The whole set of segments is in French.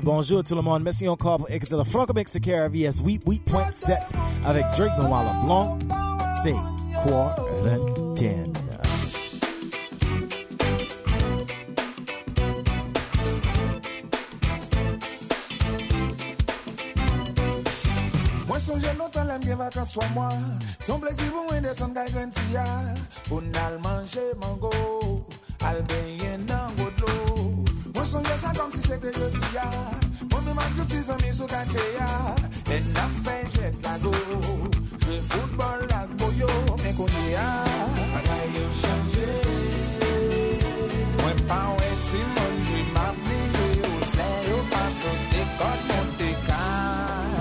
Ouais, bonjour tout le monde. Merci encore pour écouter le Franco Mix de KRVS 88.7 avec Drake Benoit Leblanc. C'est Quarantine. Moi, songe longtemps, l'aime bien vacances, soit moi. Son plaisir pour moi, descendre à Grantia. Pour n'al manger mango, al baigner dans l'eau. Moi, songe ça comme si c'était jeudi. Moi, me manque tous ses amis sous Kacheya. Et n'a fait jet la go. Je football la boyo, mais qu'on y a. Bagaille changé. Moi, pas ouais, Simon, je m'appelle au slay, au passe, au décode, mon décade.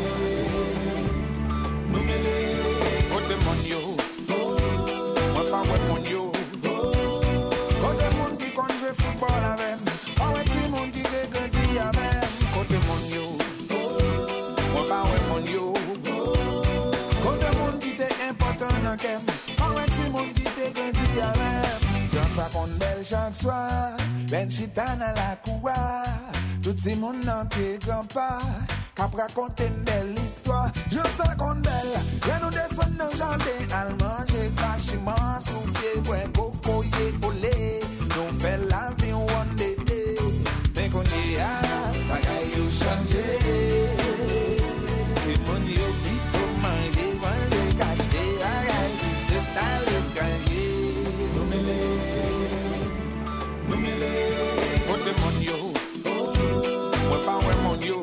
Moi pas ouais mon yo. Côté monde qui conduit football avec. Pas ouais petit monde qui grandit avec. Côté mon yo. Moi pas ouais mon yo. Côté monde qui t'est important dans kem. Pas ouais petit monde qui t'est grandi avec. Dans sa compte belle chaque soir. Ben chita dans la coua. Tout ces monde dans pied grand pas. Cap raconter une belle histoire. Je sais qu'on belle. Viens nous descendre dans le jardin. Al manger cachement. Sous pied, ouais, coco, yé, olé. Nous fait la vie, one day. Mais qu'on y a, bagaille ou changé. C'est mon yo, plutôt manger, caché. Bagaille, c'est dans le cahier. Nous mêlés. Côté mon yo. Moi pas ouais mon yo.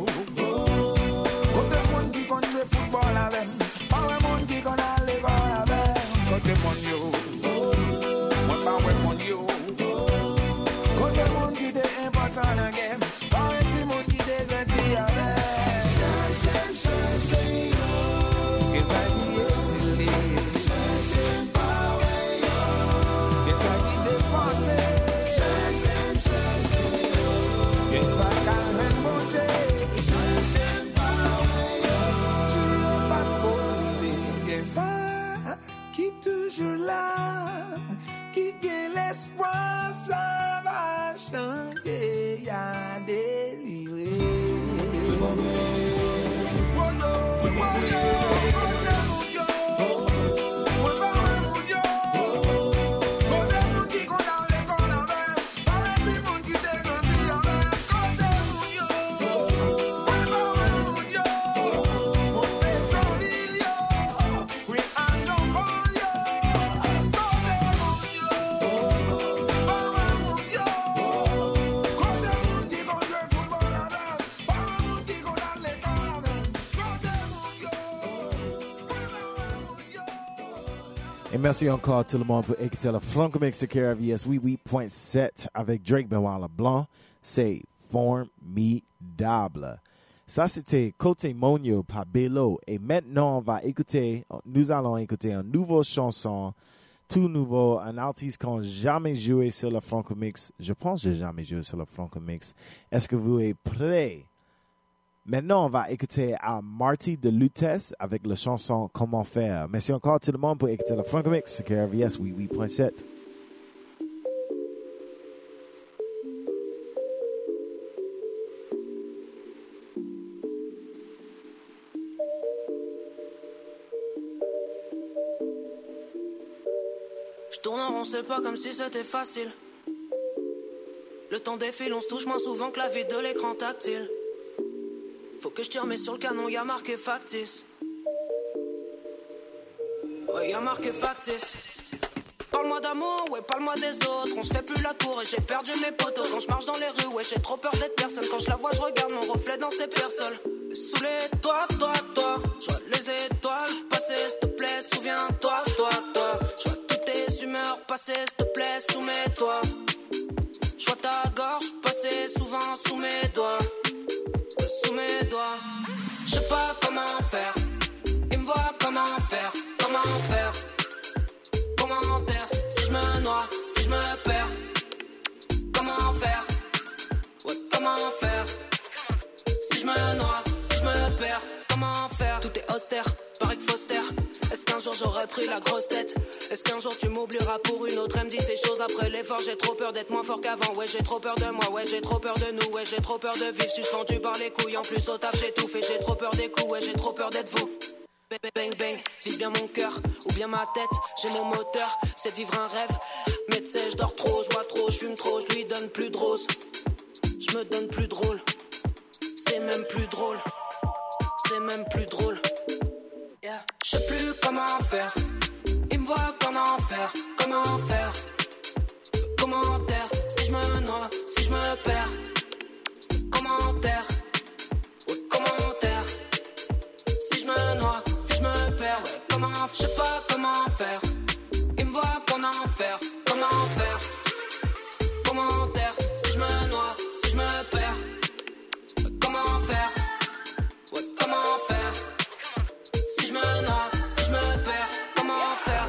Football avec, pas ouais mon qui qu'on a l'école avec. Côté mon yo, moi pas ouais mon yo. Côté mon qui t'est important dans le game, pas ouais si mon qui t'est grandi avec. Cherche, yo. Que ça qui est exilé. Cherche, pas ouais yo. Que ça qui déporté. Cherche, yo. Que ça carré mangé. Qui toujours là, qui gagne l'espoir, ça va changer, y'a délivré. Et merci encore tout le monde pour écouter le Franco Mix de KRVS 88.7 avec Drake Benoit Leblanc. C'est formidable. Ça, c'était Côté Monio par Bello. Et maintenant, nous allons écouter une nouvelle chanson, tout nouveau, un artiste qui n'a jamais joué sur le Franco Mix. Je pense que j'ai jamais joué sur le Franco Mix. Est-ce que vous êtes prêts? Maintenant, on va écouter à Marty de Lutèce avec la chanson Comment faire. Merci encore tout le monde pour écouter le Franco Mix sur KRVS 88.7. Je tourne en rond, c'est pas comme si c'était facile. Le temps défile, on se touche moins souvent que la vie de l'écran tactile. Faut que je tire mais sur le canon, y'a marqué factice. Ouais, y'a marqué factice. Parle-moi d'amour, ouais, parle-moi des autres. On se fait plus la cour et j'ai perdu mes potos. Quand je marche dans les rues, ouais, j'ai trop peur d'être personne. Quand je la vois, je regarde mon reflet dans ses personnes. Sous les toits, toi. Je vois les étoiles passer, s'il te plaît, souviens-toi, toi. Je vois toutes tes humeurs passer, s'il te plaît, soumets-toi. Je vois ta gorge passer souvent sous mes doigts. Sous mes doigts. Je sais pas comment faire. Il me voit comment faire. Commentaire. Si je me noie, si je me perds. Comment faire? Ouais, comment faire? Si je me noie, si je me perds. Comment faire? Tout est austère, pareil que Foster. Est-ce qu'un jour j'aurais pris la grosse tête? Est-ce qu'un jour tu m'oublieras pour une autre? Elle me dit ces choses après l'effort. J'ai trop peur d'être moins fort qu'avant. Ouais, j'ai trop peur de moi. Ouais, j'ai trop peur de nous. Ouais, j'ai trop peur de vivre suspendu par les couilles. En plus au taf j'étouffe et j'ai trop peur des coups. Ouais, j'ai trop peur d'être vous. Bang bang, vise bien mon cœur ou bien ma tête, j'ai mon moteur, c'est de vivre un rêve. Mais tu sais, je dors trop, je vois trop, je fume trop, je lui donne plus de rose. Je me donne plus drôle, c'est même plus drôle, c'est même plus drôle. Yeah. Je sais plus comment faire, il me voit qu'en enfer, comment faire? Commentaire, si je me noie, si je me perds. Commentaire, ouais, commentaire. Si je me noie, si je me perds, ouais, comment, je sais pas comment faire. Il me voit qu'en enfer, comment faire? Commentaire, si je me noie, si je me perds, ouais, comment faire? Ouais, comment faire? Si je me noie, si je me perds, comment faire?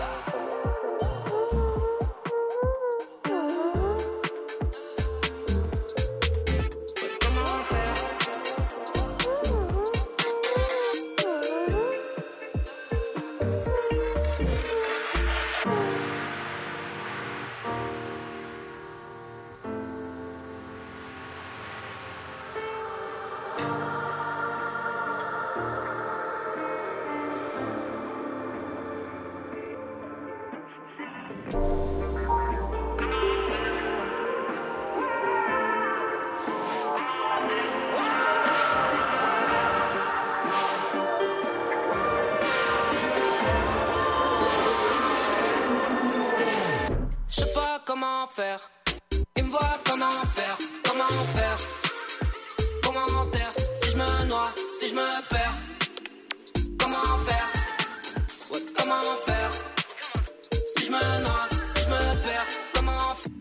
Comment faire? Il me voit comment faire? Comment faire? Commentaire, si je me noie, si je me perds. Comment faire? Ouais, comment faire? Si je me noie, si je me perds. Comment faire?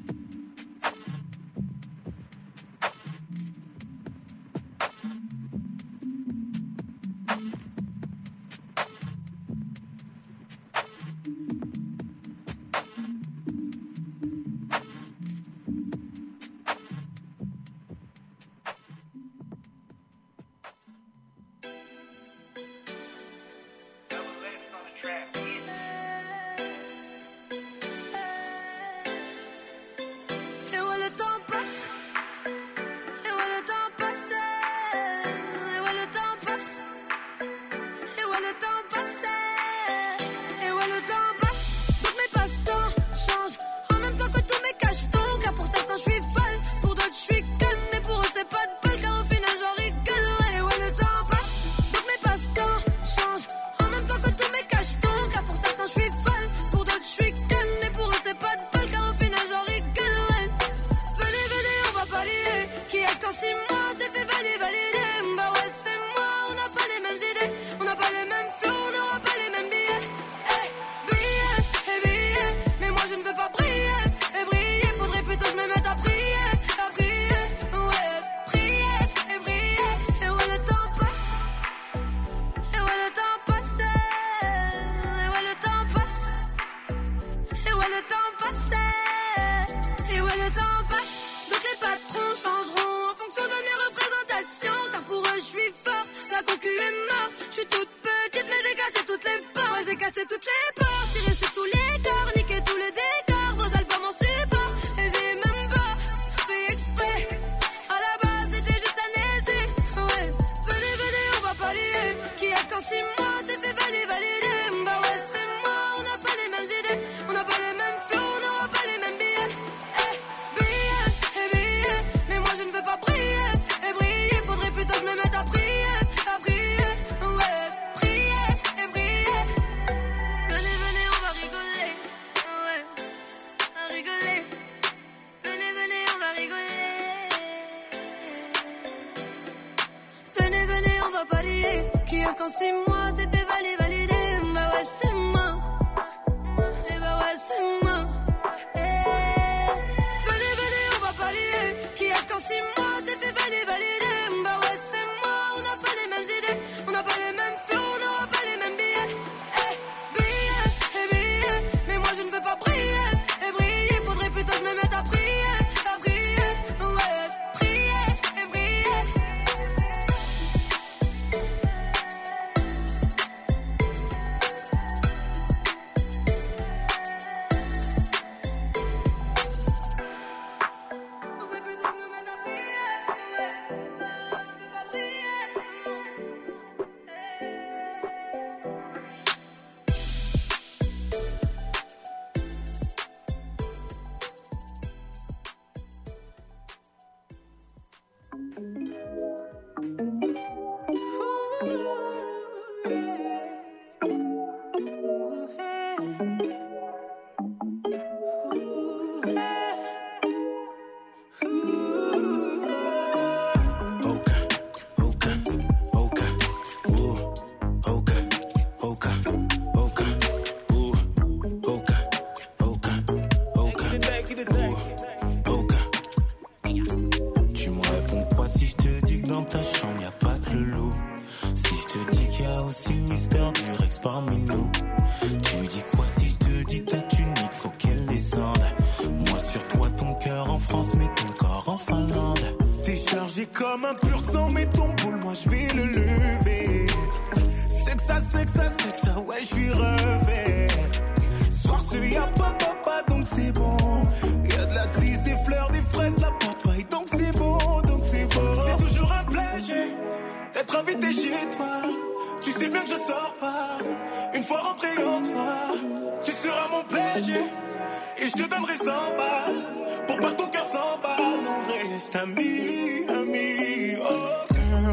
dans ta chambre, y'a pas que le loup. Si je te dis qu'il y a aussi le mystère du Rex parmi nous, tu dis quoi si je te dis ta tunique, faut qu'elle descende. Moi sur toi, ton cœur en France, mais ton corps en Finlande. T'es chargé comme un pur sang, mais ton boule, moi je vais le lever. C'est que ça, ouais, je suis revêt. Soir, y'a pas papa, donc c'est bon. Y'a de la tisse, des fleurs, des fraises, la papaye, donc c'est bon, c'est toujours un plaisir d'être invité chez toi. Tu sais bien que je sors pas. Une fois rentré en toi, tu seras mon plaisir. Et je te donnerai 100 balles pour pas que ton cœur s'emballe. On reste amis, oh girl.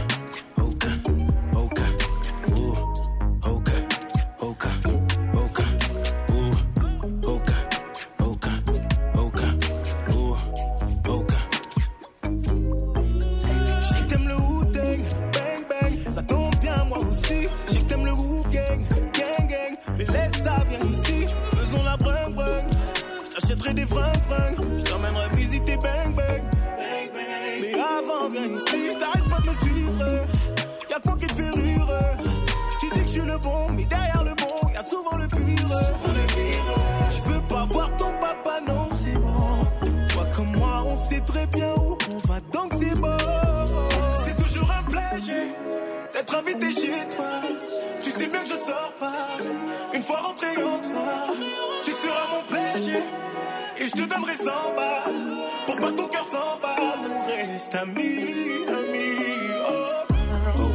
Des fringues, je t'emmènerai visiter bang bang. Mais avant viens ici, t'arrêtes pas de me suivre. Y'a que moi qui te fait rire. Tu dis que je suis le bon, mais derrière le bon, y'a souvent le pire. Je veux pas voir ton papa, non c'est bon. Toi comme moi, on sait très bien où on va, donc c'est bon. C'est toujours un plaisir d'être invité chez toi. Tu sais bien que je sors pas. Une fois rentré en toi, tu seras mon plaisir. Et je te donnerai 100 balles pour pas que ton cœur s'emballe. On reste amis, oh girl.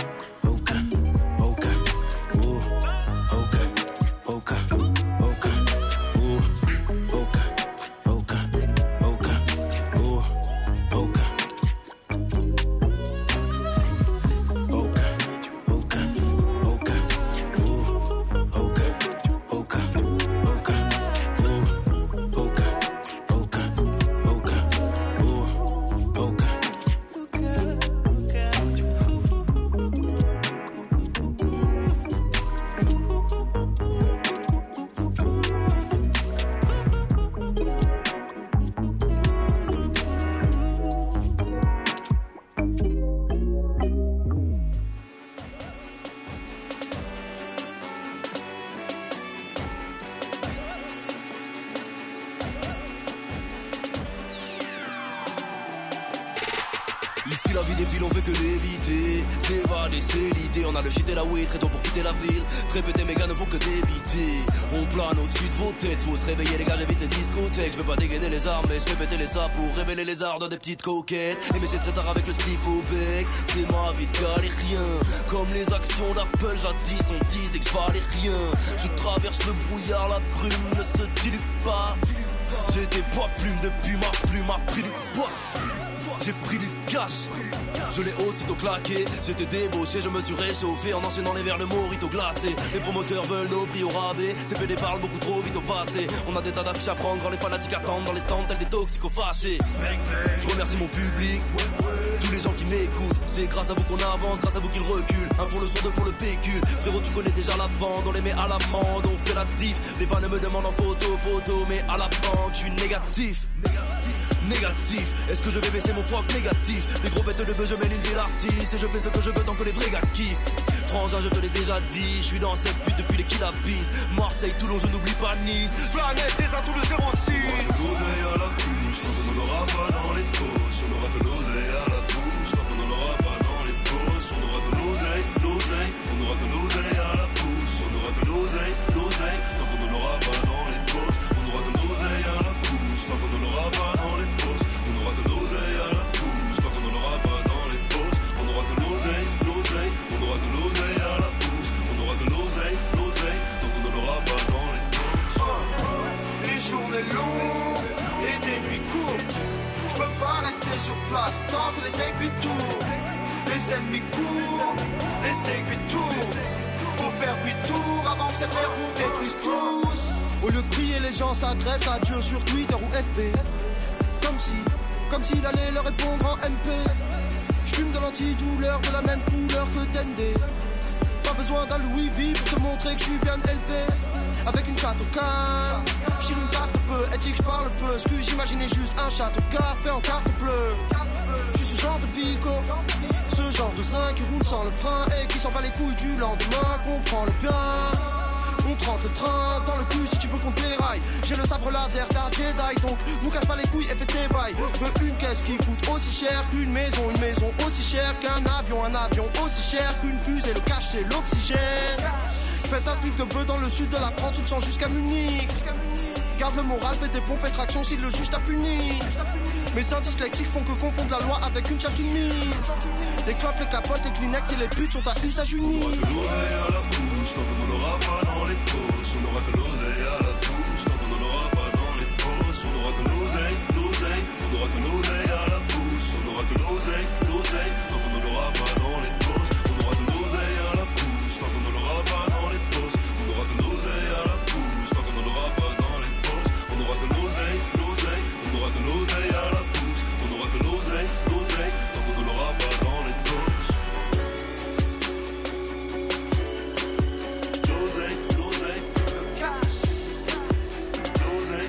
Ici la vie défile, on fait que l'éviter. S'évader, c'est l'idée, on a le shit et la weed, très tôt pour quitter la ville. Très peu tes mégas ne font que débiter. On plane au-dessus de vos têtes, faut se réveiller les gars, j'évite les discothèques. Je veux pas dégainer les armes, mais je fais péter les sables pour révéler les arts dans des petites coquettes. Et mais c'est très tard avec le spliff au bec, c'est ma vie de galérien. Comme les actions d'Apple jadis, on disait que je valais rien. Je traverse le brouillard, la brume ne se dilue pas. J'ai des poids plumes depuis ma plume a pris du poids. J'ai pris du cash, je l'ai aussitôt claqué. J'étais débauché, je me suis réchauffé en enchaînant les verres de morito glacé. Les promoteurs veulent nos prix au rabais, ces PD parlent beaucoup trop vite au passé. On a des tas d'affiches à prendre quand les fanatiques attendent dans les stands tels des toxicos fâchés. Je remercie mon public, tous les gens qui m'écoutent. C'est grâce à vous qu'on avance, grâce à vous qu'ils reculent. Un pour le son, deux pour le pécule. Frérot, tu connais déjà la bande, on les met à l'amende, on fait la diff. Les fans me demandent en photo, mais à la banque, je suis négatif. Négatif, est-ce que je vais baisser mon froid négatif? Des gros bêtes de bœufs, je mets l'île de l'artiste. Et je fais ce que je veux tant que les vrais gars kiffent. Frangin, je te l'ai déjà dit, je suis dans cette pute depuis les kidnappings. Marseille, Toulon, je n'oublie pas Nice. Planète des atouts de 06. On aura de l'oseille à la touche, tant qu'on n'en aura pas dans les poches. On aura de l'oseille à la touche, tant qu'on n'en aura pas dans les poches. On aura de l'oseille, on aura de l'oseille à la touche. On aura de l'oseille, tant qu'on n'en aura pas dans les poches. On aura de l'oseille à la touche, tant qu'on n'en aura pas dans les poches. On aura de l'oseille à la touche, tant qu'on n'en aura pas dans les poches. On aura de l'oseille, on aura de l'oseille à la touche. On aura de l'oseille, tant qu'on n'en aura pas dans les poches. Les journées longues et des nuits courtes. Je peux pas rester sur place tant que les aiguilles tournent. Les ennemis courent, les aiguilles tournent. Faut faire 8 tours avant que cette mer vous détruise tous. Au lieu de prier, les gens s'adressent à Dieu sur Twitter ou FB. Comme s'il allait leur répondre en MP. J'fume de l'antidouleur de la même couleur que Dende. Pas besoin d'un Louis V pour te montrer que je suis bien élevé. Avec une chatte au calme, j'tire une carte peu. Elle dit que j'parle peu, ce que j'imaginais juste un château de carte fait en carte bleue. J'suis ce genre de pico. Ce genre de zin qui roule sans le frein et qui s'en bat les couilles du lendemain. Comprends le bien. On te rentre le train dans le cul si tu veux qu'on déraille. J'ai le sabre laser d'Art Jedi, donc nous casse pas les couilles et fais tes bails. Veux une caisse qui coûte aussi cher qu'une maison aussi chère qu'un avion aussi cher qu'une fusée, le cash c'est l'oxygène. Faites un spliff de bœuf dans le sud de la France, tu te sens jusqu'à Munich. Garde le moral, fais des pompes et tractions si le juge t'a puni. Mes seins dyslexiques font que confondre la loi avec une chatte mine. Les clopes, les capotes, les Kleenex et les putes sont à usage unique. On aura que l'oseille à la bouche, tant qu'on n'en aura pas dans les poches. On aura que l'oseille à la bouche, tant qu'on n'en aura pas dans les poches. On aura que l'oseille, on aura que l'oseille à la bouche. On aura que l'oseille, tant qu'on n'en aura pas dans les poches. On aura que l'oseille à la bouche, tant qu'on n'en aura pas dans les poches. On aura que l'oseille à la bouche, tant qu'on n'en aura pas dans les poches. On aura que l'oseille, on aura que l'oseille à la bouche. On aura que l'oseille, tant qu'on n'en aura pas dans les poches. L'oseille, le cash. L'oseille,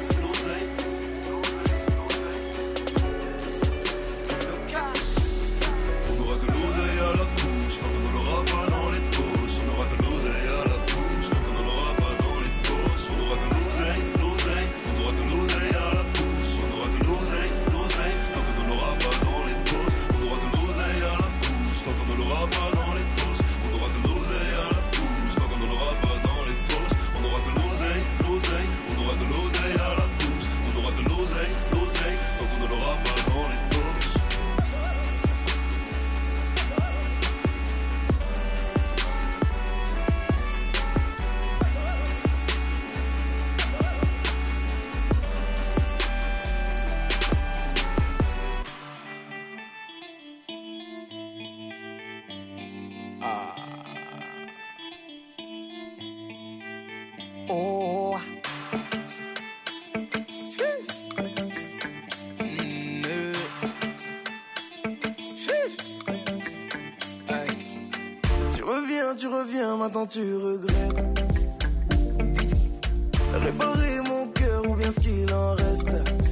le cash. On aura que l'oseille à la bouche, tant qu'on n'en aura pas dans les poches. On aura que l'oseille à la bouche, tant qu'on n'en aura pas dans les poches. On aura que l'oseille, on aura que l'oseille à la bouche. On aura que l'oseille, tant qu'on n'en aura pas dans les poches. On aura que l'oseille à la bouche, tant qu'on n'en aura pas dans les poches. On aura que l'oseille à la bouche, tant qu'on n'en aura pas dans les poches. On aura que l'oseille, on aura que l'oseille à la bouche. On aura que l'oseille, tant qu'on n'en aura pas dans les poches. Oh. Tu reviens, maintenant tu regrettes. Réparer mon cœur ou bien ce qu'il en reste.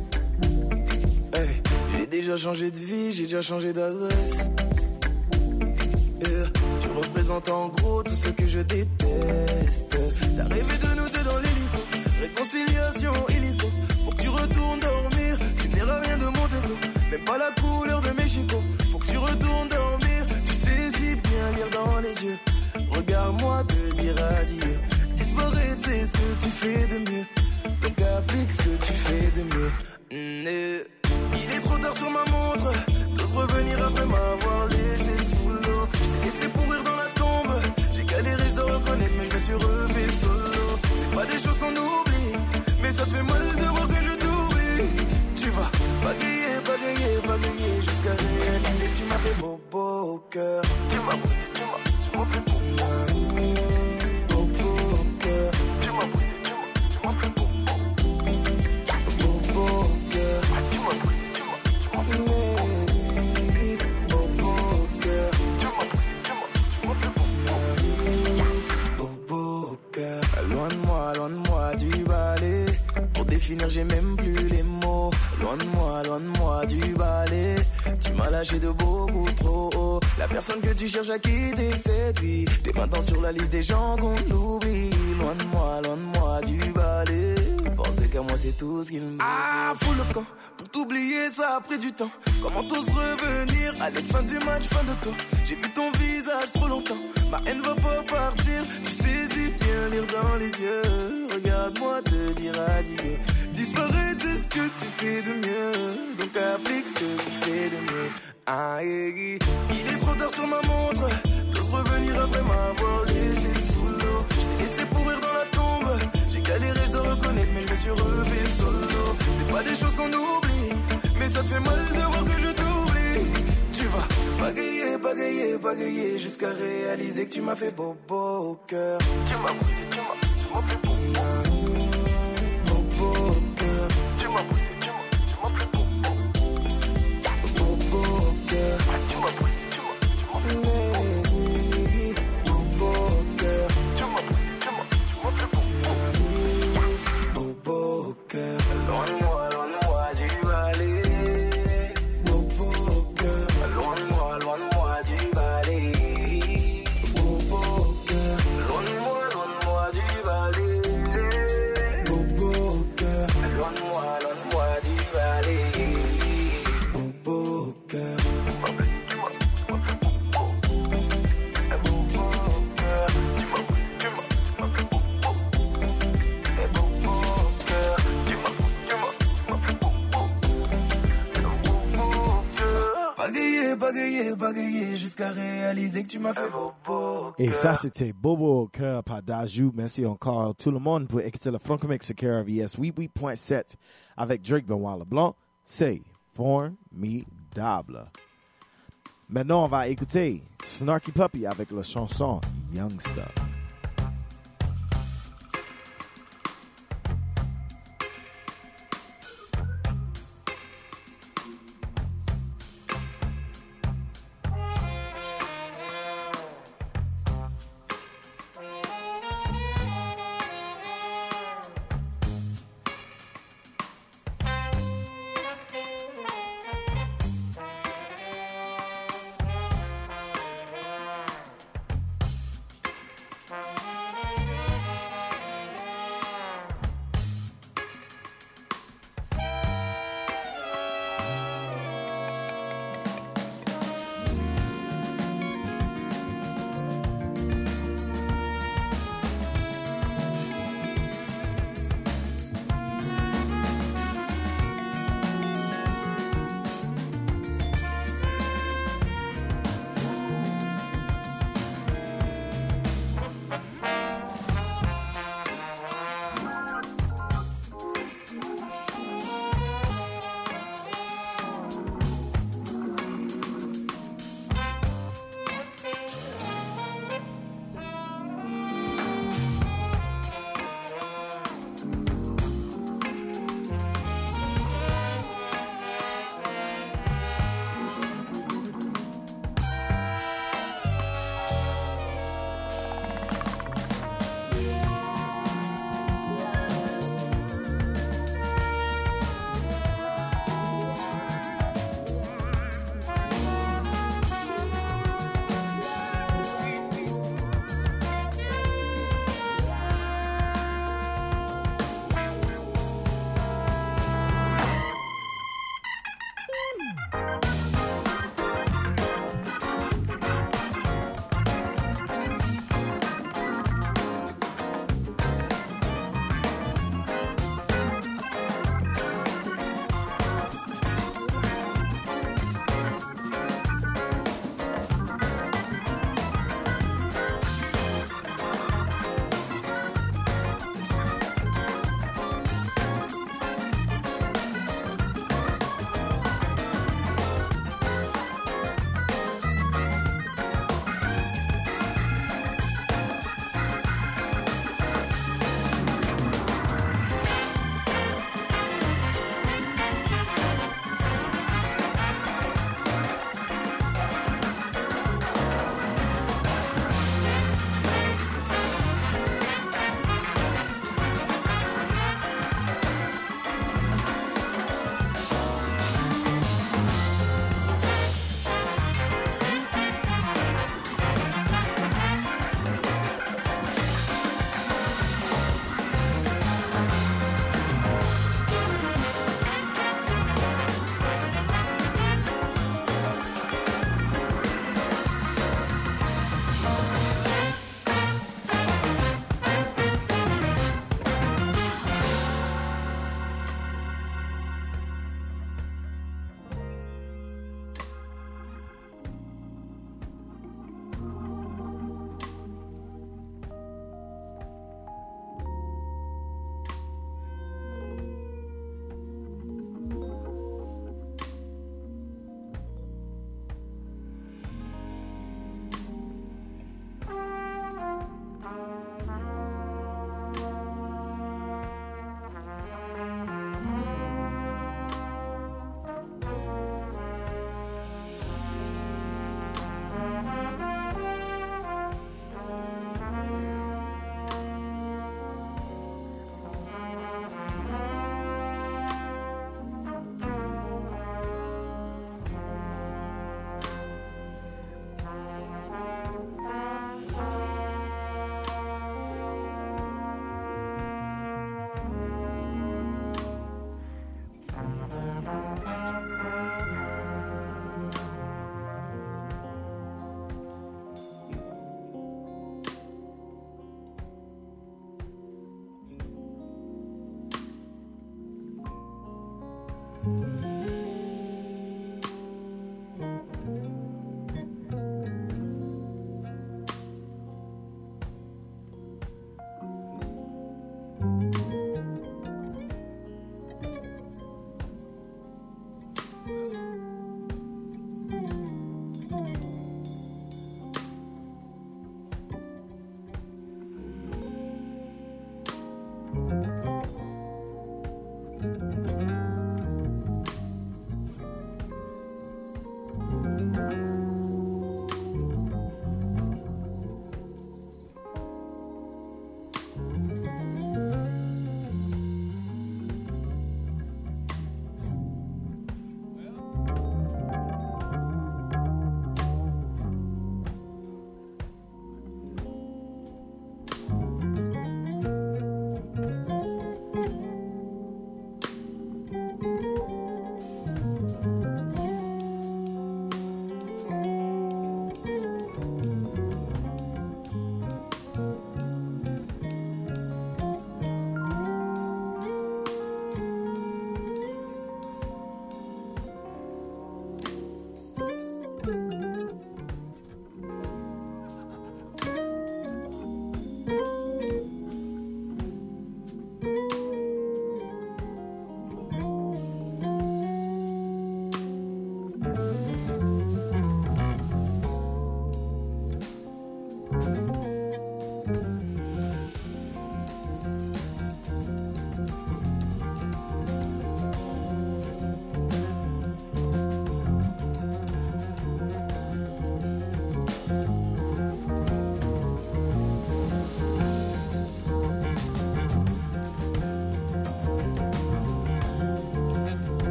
Hey, j'ai déjà changé de vie, j'ai déjà changé d'adresse. Tu représentes en gros tout ce que je déteste. T'as rêvé de nous deux dans l'hélico, réconciliation illico. Faut que tu retournes dormir, tu n'auras rien de mon déco. Même pas la couleur de mes chicots. Faut que tu retournes dormir, tu sais si bien lire dans les yeux. Regarde-moi te dire adieu. Disparaître c'est ce que tu fais de mieux. Donc applique ce que tu fais de mieux. Il est trop tard sur ma montre. T'oses revenir après m'avoir laissé sous l'eau. Je t'ai laissé pourrir dans la tombe. J'ai galéré, je dois reconnaître, mais je me suis refait solo. C'est pas des choses qu'on oublie, mais ça te fait mal de voir que je t'oublie. Tu vas bagayer jusqu'à réaliser que tu m'as fait bobo au cœur. Tu m'as fait bobo au cœur. Tu m'as fait bobo au cœur. Loin de moi du balai. Pour définir j'ai même plus les mots. Loin de moi du balai. Tu m'as lâché de beaucoup trop haut. La personne que tu cherches à quitter c'est lui. T'es maintenant sur la liste des gens qu'on oublie. Loin de moi du balai. Penser qu'à moi c'est tout ce qu'il me faut. Ah, fous le camp. Pour t'oublier ça a pris du temps. Comment t'oses revenir? Allez, fin du match, fin de toi. J'ai vu ton visage trop longtemps. Ma haine va pas partir. Tu sais si bien lire dans les yeux. Regarde-moi te dire adieu. Disparaître c'est ce que tu fais de mieux. Donc applique ce que tu fais de mieux. Ah, il est trop tard sur ma montre. T'oses revenir après m'avoir laissé sous l'eau. Je t'ai laissé pourrir dans la tombe. J'ai galéré, je dois reconnaître, mais je me suis refait solo. C'est pas des choses qu'on oublie, mais ça te fait mal de voir que je t'oublie. Tu vas bagayer jusqu'à réaliser que tu m'as fait bobo au cœur. Tu m'as fait bobo au cœur. Tu m'as fait bobo au cœur. Tu m'as fait bobo au cœur. Bobo au cœur. Loin de moi du balai. Bobo au cœur. bagayer jusqu'à réaliser que tu m'as fait bobo. Et ça, c'était Bobo au cœur par Dajou. Merci encore tout le monde pour écouter le Franco Mix au cœur of ES 88.7 avec Drake Benoît Leblanc. C'est formidable. Maintenant, on va écouter Snarky Puppy avec la chanson Young Stuff.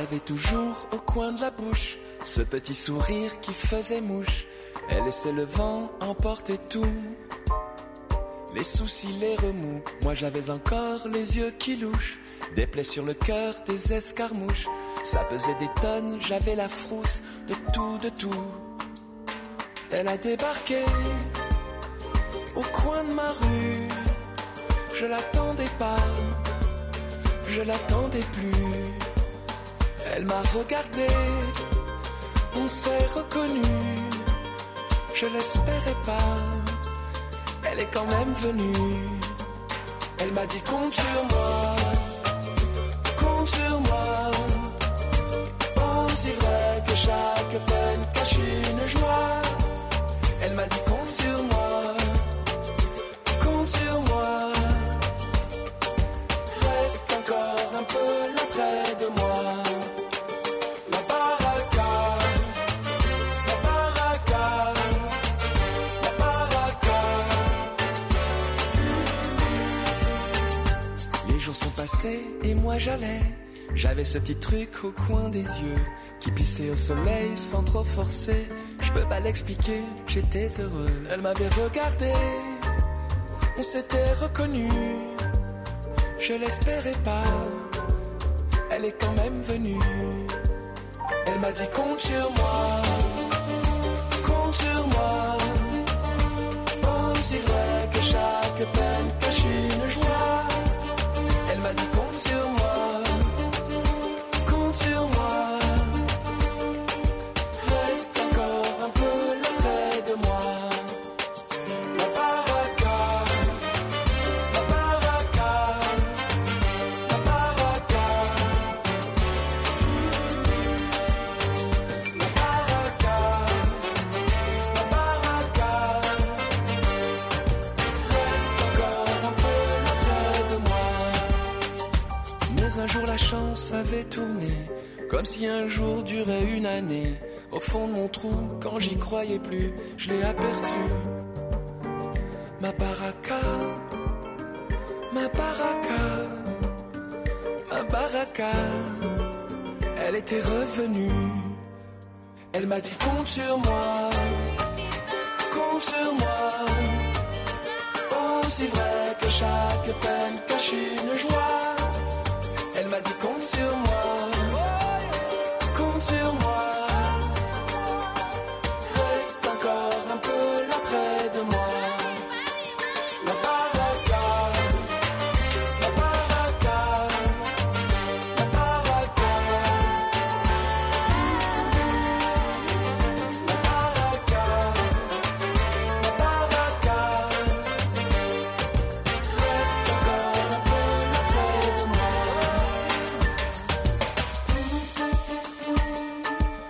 avait toujours au coin de la bouche ce petit sourire qui faisait mouche. Elle laissait le vent emporter tout, les soucis, les remous. Moi j'avais encore les yeux qui louchent, des plaies sur le cœur, des escarmouches. Ça pesait des tonnes, j'avais la frousse de tout, de tout. Elle a débarqué au coin de ma rue. Je l'attendais pas, je l'attendais plus. Elle m'a regardé, on s'est reconnu. Je l'espérais pas, elle est quand même venue. Elle m'a dit compte sur moi, compte sur moi. Oh c'est vrai que chaque peine cache une joie. Elle m'a dit compte sur moi, compte sur moi. Reste encore un peu là près de moi. La baraka, la baraka, la baraka. Les jours sont passés et moi j'allais. J'avais ce petit truc au coin des yeux qui plissait au soleil sans trop forcer. Je peux pas l'expliquer, j'étais heureux. Elle m'avait regardé, on s'était reconnu. Je l'espérais pas, elle est quand même venue. Elle m'a dit compte sur moi, compte sur moi. Oh c'est vrai que chaque peine cache une joie. Elle m'a dit compte sur moi, compte sur moi. Reste encore un peu là près de moi. La baraka, la baraka, la baraka, la baraka, la baraka. Reste encore un peu là près de moi. Mais un jour la chance avait tourné, comme si un jour durait une année. Au fond de mon trou, quand j'y croyais plus, je l'ai aperçu. Ma baraka, ma baraka, ma baraka. Elle était revenue. Elle m'a dit compte sur moi, compte sur moi. Oh c'est vrai que chaque peine cache une joie. Elle m'a dit compte sur moi, compte sur moi. Reste encore un peu là près de moi. La baraka, la baraka, la baraka, la baraka, la baraka. Reste encore un peu là près de moi.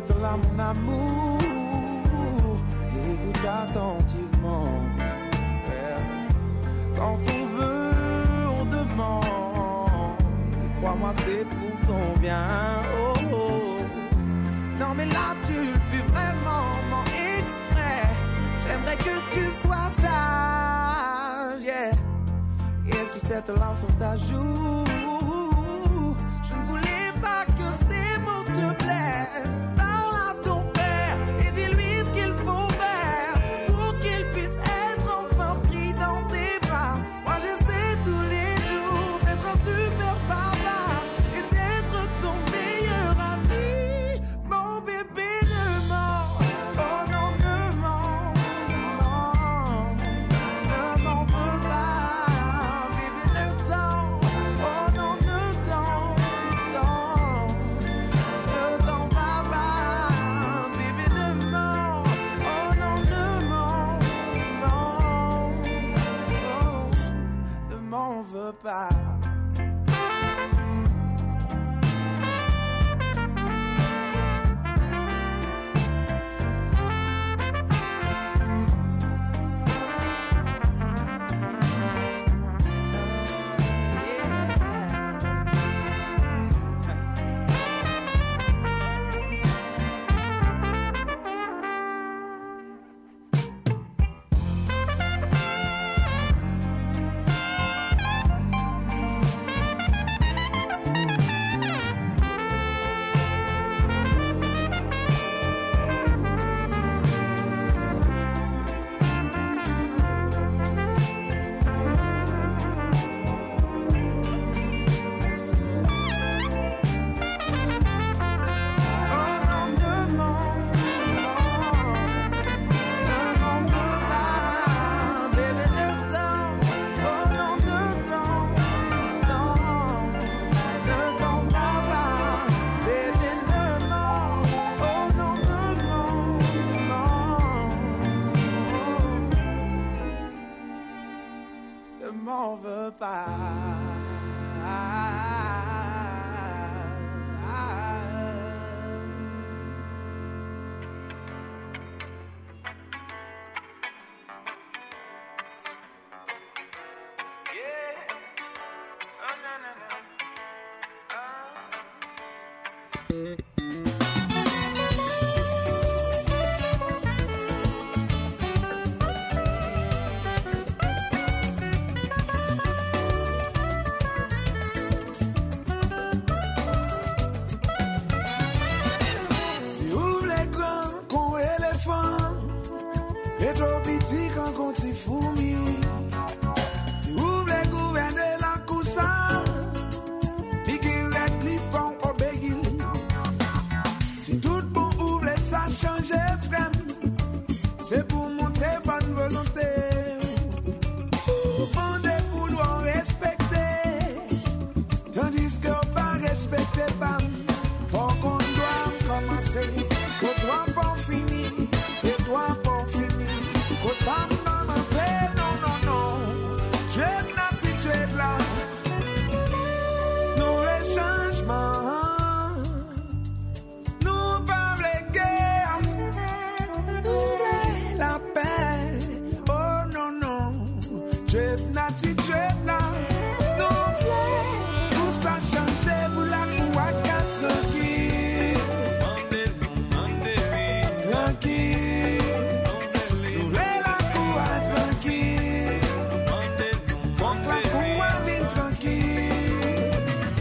là mon amour, écoute attentivement. Quand on veut, on demande. Crois-moi, c'est pour ton bien. Oh, oh. Non mais là tu le fais vraiment exprès. J'aimerais que tu sois sage, yeah. Et sur cette larme sur ta joue, je ne voulais pas que ces mots te blessent. Parle à ton père et dis-lui ce qu'il faut faire pour qu'il puisse être enfin pris dans tes bras. Moi j'essaie tous les jours d'être un super papa et d'être ton meilleur ami. Mon bébé ne ment, oh non ne ment, non, ne m'en veux pas. Bébé ne t'en, oh non ne t'en, ne t'en va pas. Bébé ne ment, oh non ne ment, non, ne m'en veux pas. Ne m'en veux pas. Si ouvre les grands qu'on éléphant et trop petit quand on t'y fourmi. Si ouvre les gouvernes de la coussa, puis qui reste li font obéir. Si tout bon ouvre les ça change frère, c'est pour montrer bonne volonté. On est pour nous respecter, tandis qu'on pas respecter pas. Faut qu'on doit commencer, qu'on doit pas finir, et doit pas finir, qu'on doit commencer, non, non, non. J'aime la petite glace, nous les changements, nous pas les guerres, nous les la paix, oh non, non. J'aime la petite glace, nous les, tout ça changer pour la cour à quatre tranquille. Tranquille, nous les la cour à tranquille. Faut que la cour à vie tranquille.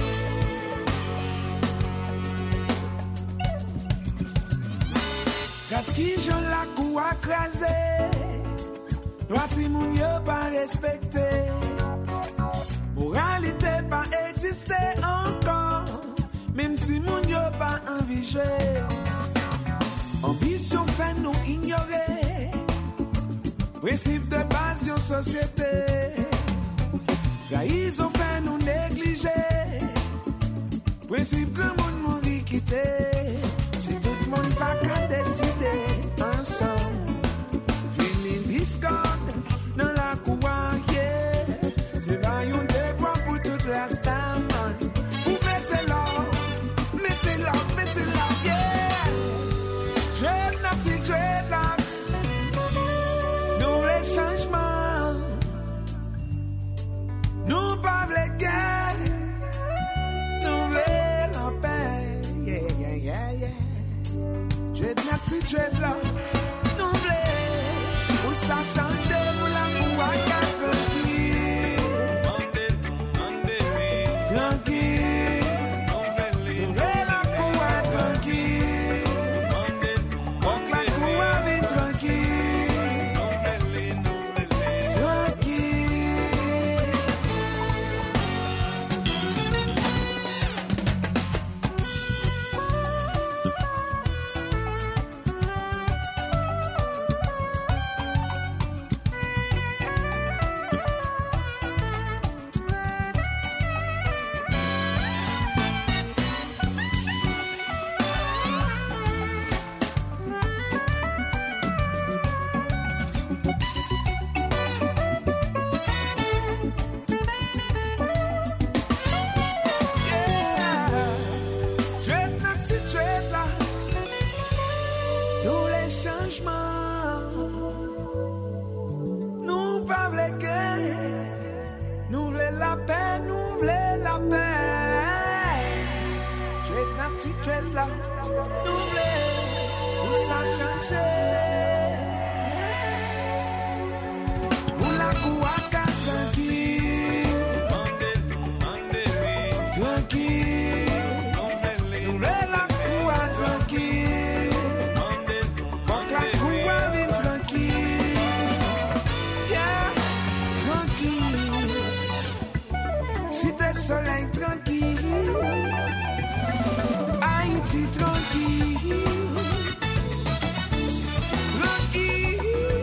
Gat qui j'en la cour à craser, doit si moun yo pas respecter. Moralité pas exister encore, même si moun yo pas envigé. Ambition fait nous ignorer principe de base de société. Trahison fait nous négliger principe que moun mouri quitter. Si tout le monde pas qu'à décider ensemble, fini discorde dans la cour, yeah. C'est pas un devoir pour toute la stamane. Vous mettez là, yeah. Natty dreadlocks, nous voulons, pour ça changer, pour la pouvoir tranquille. Tranquille, nous voulons la pouvoir tranquille. Pour que la pouvoir vite tranquille. Tranquille. Dreadlocks et dreadlocks, nous les changements, nous pas v'lez que, nous voulons la paix, nous voulons la paix. Dreadlocks et dreadlocks, nous voulons, pour ça changer, pour la couaca tranquille, tranquille. Soleil tranquille, Haïti tranquille, tranquille.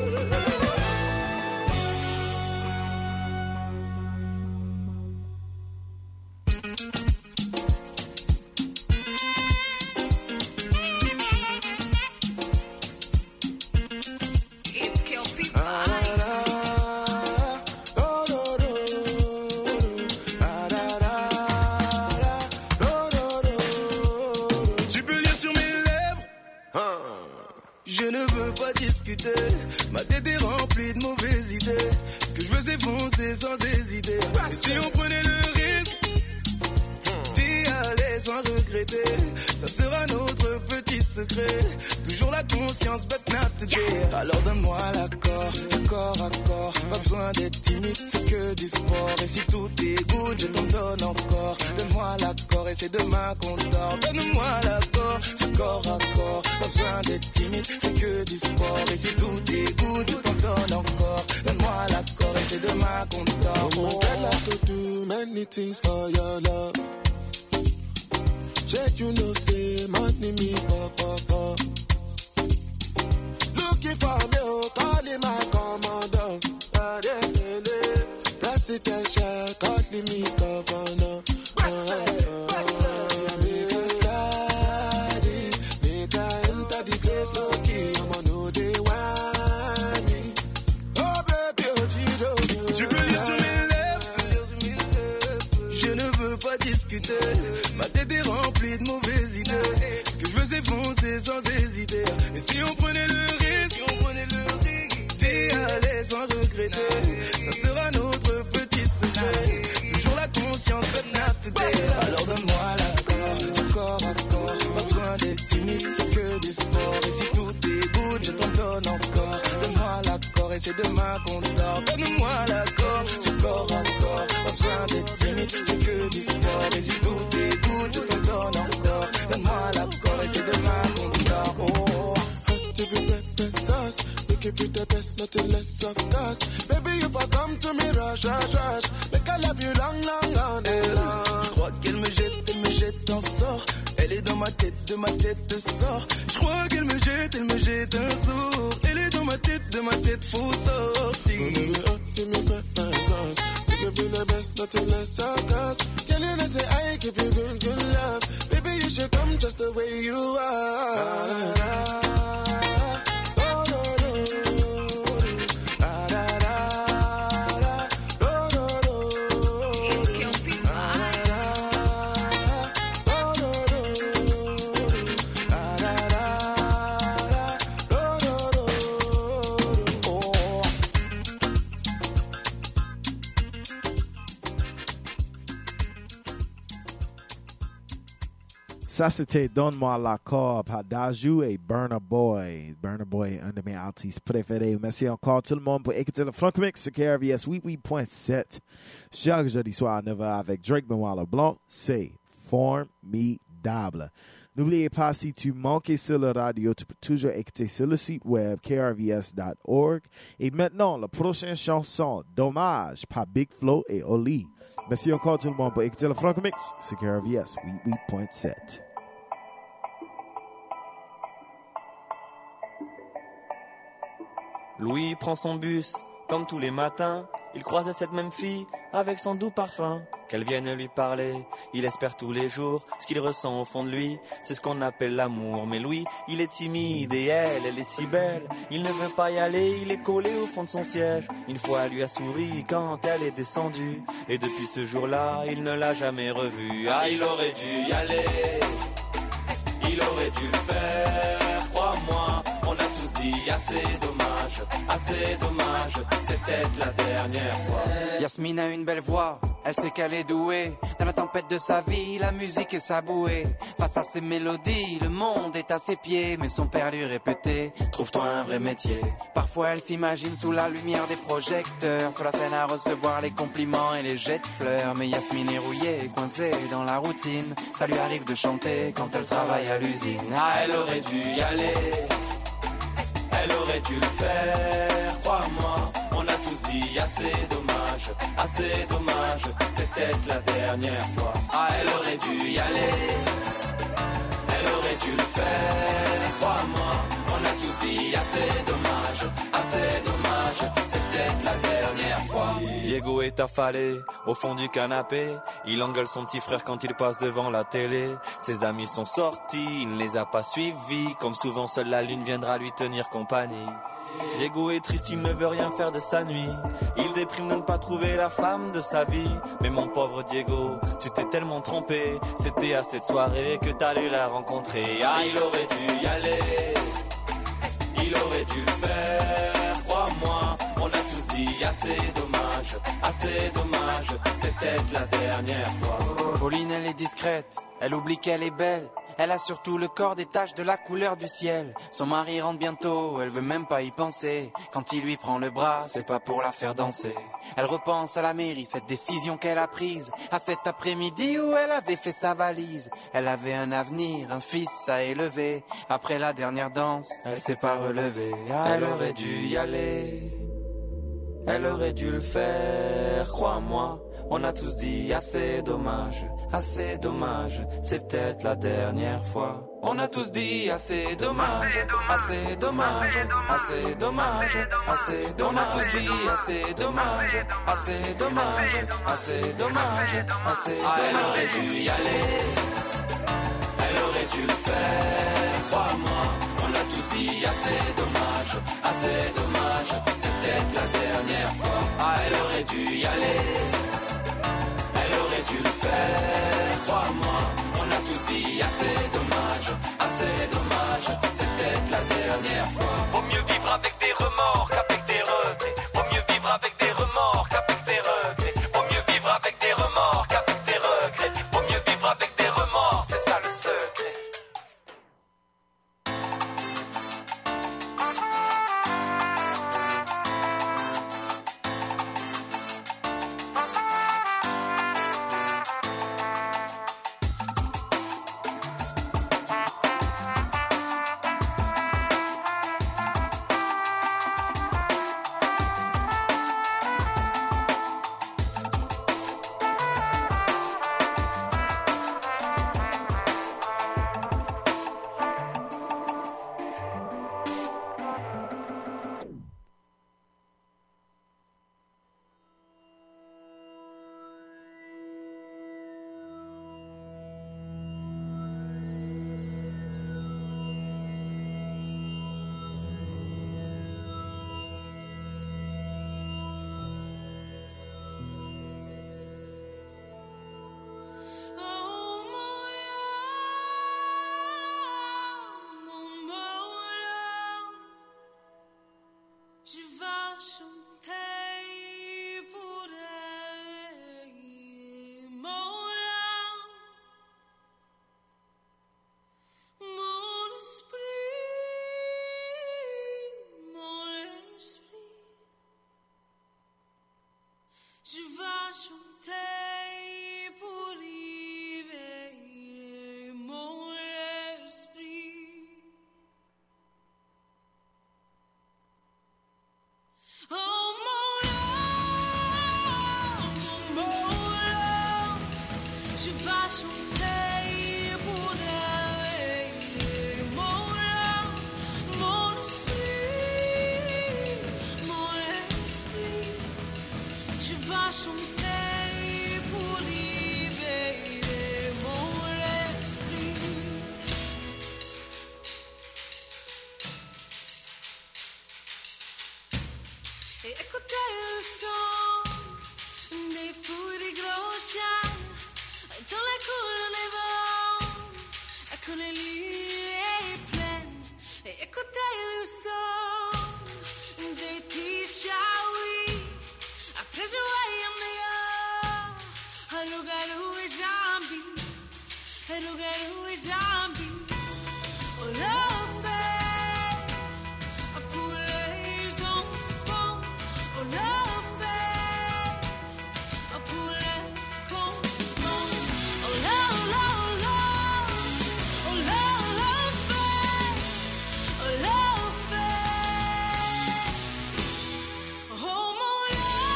It's Kill People. Je ne veux pas discuter, ma tête est remplie de mauvaises idées. Ce que je veux c'est foncer sans hésiter. Et si on prenait le risque d'y aller sans regretter, ça sera notre petit secret. Toujours la conscience, but not today. Alors donne-moi l'accord, du corps à corps. Pas besoin d'être timide, c'est que du sport. Et si tout est good, je t'en donne encore. Donne-moi l'accord et c'est demain qu'on dort. Donne-moi l'accord, du corps à corps. Pas besoin d'être timide, c'est que du sport. Et si tout est good, je t'en donne encore. Donne-moi l'accord et c'est demain qu'on dort. Oh, I'd like to do many things for your love. Check, you know, say, money me, pop. Looking for me, oh, calling my commander. Presidential, calling me governor. Make a study, make a enter the place, low-key. I'ma know they want me. Oh, baby, oh, Giro. Tu peux lire sur mes lèvres, je ne veux pas discuter. Ma tête est remplie de mauvaises idées. Ce que je veux c'est foncer sans hésiter. Et si on prenait le risque, d'y aller sans regretter, ça sera notre petit secret. Toujours la conscience, but not today. Alors donne-moi l'accord, du corps à corps. Pas besoin d'être timide, c'est que du sport. Et si tout est good, je t'en donne encore. Donne-moi l'accord et c'est demain qu'on dort. Donne-moi l'accord, du corps à corps. Pas besoin d'être timide, c'est que du sport. Et si tout est good, je t'en donne encore. Donne-moi l'accord et c'est demain qu'on dort. Oh. To be pepper sauce, we give you the best, nothing less of us. Baby, if I come to me, rush. Make I love you long, all day long. Je crois qu'elle me jette un sort. Elle est dans ma tête, de ma tête sort. Je crois qu'elle me jette un sort. Elle est dans ma tête, faut sortir. Baby, give me pepper sauce. We give you the best, nothing less of us. Girl, you know say I give you good love. Baby, you should come just the way you are. Ça, c'était Donne-moi l'accord par Dajou et Burna Boy. Burna Boy, un de mes artistes préférés. Merci encore tout le monde pour écouter le Funk Mix sur KRVS 88.7. Chaque jeudi soir à 9h avec Drake Benoît Leblanc. C'est formidable. N'oubliez pas, si tu manques sur la radio, tu peux toujours écouter sur le site web krvs.org. Et maintenant, la prochaine chanson, Dommage, par Big Flo et Oli. Merci encore tout le monde pour écouter le Franco Mix sur KRVS 88.7. Louis prend son bus, comme tous les matins. Il croisait cette même fille avec son doux parfum. Qu'elle vienne lui parler, il espère tous les jours. Ce qu'il ressent au fond de lui, c'est ce qu'on appelle l'amour. Mais lui, il est timide et elle est si belle. Il ne veut pas y aller, il est collé au fond de son siège. Une fois, elle lui a souri quand elle est descendue. Et depuis ce jour-là, il ne l'a jamais revue. Ah, il aurait dû y aller, il aurait dû le faire, crois-moi. On a tous dit assez dommage, c'est peut-être la dernière fois. Yasmine a une belle voix, elle sait qu'elle est douée. Dans la tempête de sa vie, la musique est sa bouée. Face à ses mélodies, le monde est à ses pieds. Mais son père lui répétait, trouve-toi un vrai métier. Parfois elle s'imagine sous la lumière des projecteurs, sur la scène à recevoir les compliments et les jets de fleurs. Mais Yasmine est rouillée, coincée dans la routine. Ça lui arrive de chanter quand elle travaille à l'usine. Ah, elle aurait dû y aller, elle aurait dû le faire, crois-moi. On a tous dit assez dommage, c'est peut-être la dernière fois. Ah, elle aurait dû y aller, elle aurait dû le faire, crois-moi. On a tous dit assez dommage, c'est peut-être la dernière fois. Diego est affalé au fond du canapé. Il engueule son petit frère quand il passe devant la télé. Ses amis sont sortis, il ne les a pas suivis. Comme souvent, seule la lune viendra lui tenir compagnie. Diego est triste, il ne veut rien faire de sa nuit. Il déprime de ne pas trouver la femme de sa vie. Mais mon pauvre Diego, tu t'es tellement trompé. C'était à cette soirée que t'allais la rencontrer. Ah, il aurait dû y aller, il aurait dû le faire, crois-moi. On a tous dit assez dommage, c'est peut-être la dernière fois. Pauline, elle est discrète, elle oublie qu'elle est belle. Elle a surtout le corps des taches de la couleur du ciel. Son mari rentre bientôt, elle veut même pas y penser. Quand il lui prend le bras, c'est pas pour la faire danser. Elle repense à la mairie, cette décision qu'elle a prise. À cet après-midi où elle avait fait sa valise. Elle avait un avenir, un fils à élever. Après la dernière danse, elle s'est pas relevée. Ah, elle aurait dû y aller, elle aurait dû le faire, crois-moi. On a tous dit assez dommage, c'est peut-être la dernière fois. On a tous dit assez dommage. On a tous dit assez dommage. Ah, elle aurait dû y aller, elle aurait dû le faire, crois-moi. On a tous dit assez dommage, c'est peut-être la dernière fois. Ah, elle aurait dû y aller, elle aurait dû le faire, crois-moi. On a tous dit assez dommage, c'est peut-être la dernière fois. Vaut mieux vivre avec des remords qu'avec des regrets. Vaut mieux vivre avec des remords qu'avec des regrets. Vaut mieux vivre avec des remords qu'avec des regrets. Vaut mieux vivre avec des remords, c'est ça le secret. écoutez le son des fous des gros chiens dans la cour des vents, que les lits est pleine. Et écoutez le son des petits chaouis après jouer en dehors. Halougalou et Jambi, Halougalou et Jambi. Oh le fait pour les enfants, oh le fait pour les contents, oh le fait, oh le fait, oh mon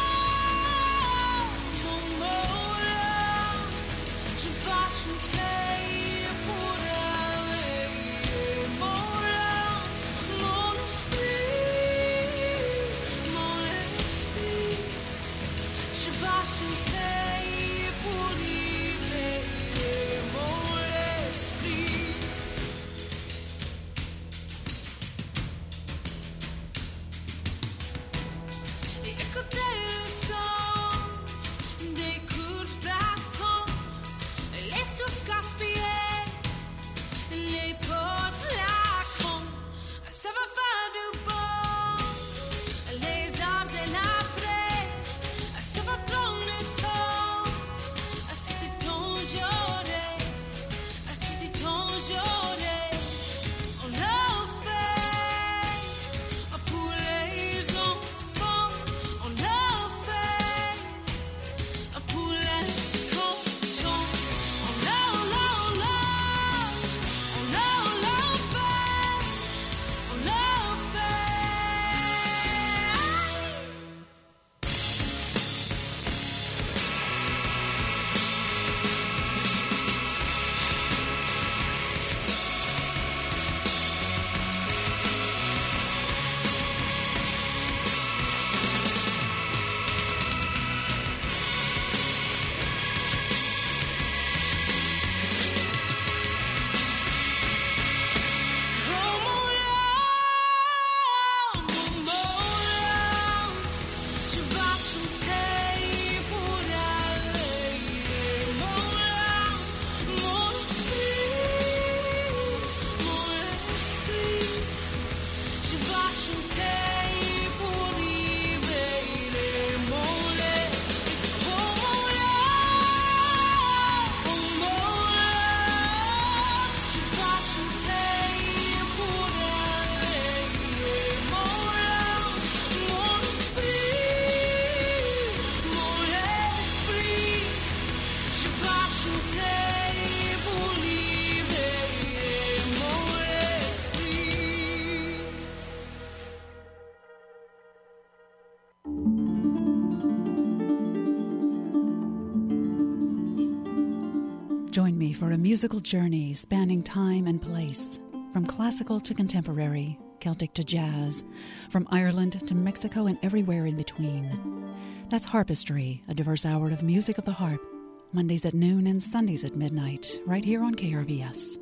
là, je vais chanter pour réveiller mon âme, mon esprit, je vais chanter pour réveiller mon esprit. Et écoutez le son des coups d'attente, les souffles gaspillés, les potes lacrons, ça va faire du bon. Les arbres et la vraie, ça va prendre le temps. C'était ton journée, c'était ton journée. On l'a fait pour les enfants, on l'a fait pour les contents. On l'a fait, on l'a fait. Je vais chanter pour réveiller mon âme, mon esprit. Je vais chanter pour réveiller mon esprit. Oh je vais chanter pour réveiller mon âme, mon esprit. Je vais chanter pour réveiller mon esprit. Join me for a musical journey spanning time and place, from classical to contemporary, Celtic to jazz, from Ireland to Mexico and everywhere in between. That's Harpistry, a diverse hour of music of the harp, Mondays at noon and Sundays at midnight, right here on KRVS.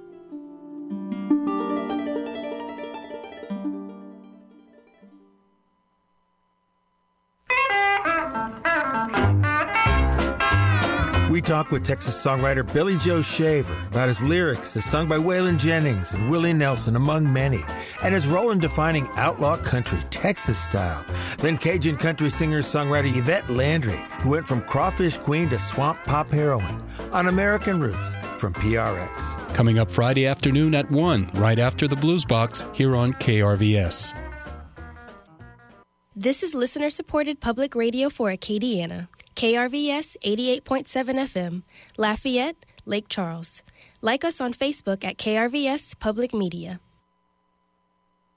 We talk with Texas songwriter Billy Joe Shaver about his lyrics as sung by Waylon Jennings and Willie Nelson, among many, and his role in defining outlaw country, Texas style. Then Cajun country singer-songwriter Yvette Landry, who went from crawfish queen to swamp pop heroine on American Roots from PRX. Coming up Friday afternoon at 1, right after the Blues Box, here on KRVS. This is listener-supported public radio for Acadiana. KRVS 88.7 FM, Lafayette, Lake Charles. Like us on Facebook at KRVS Public Media.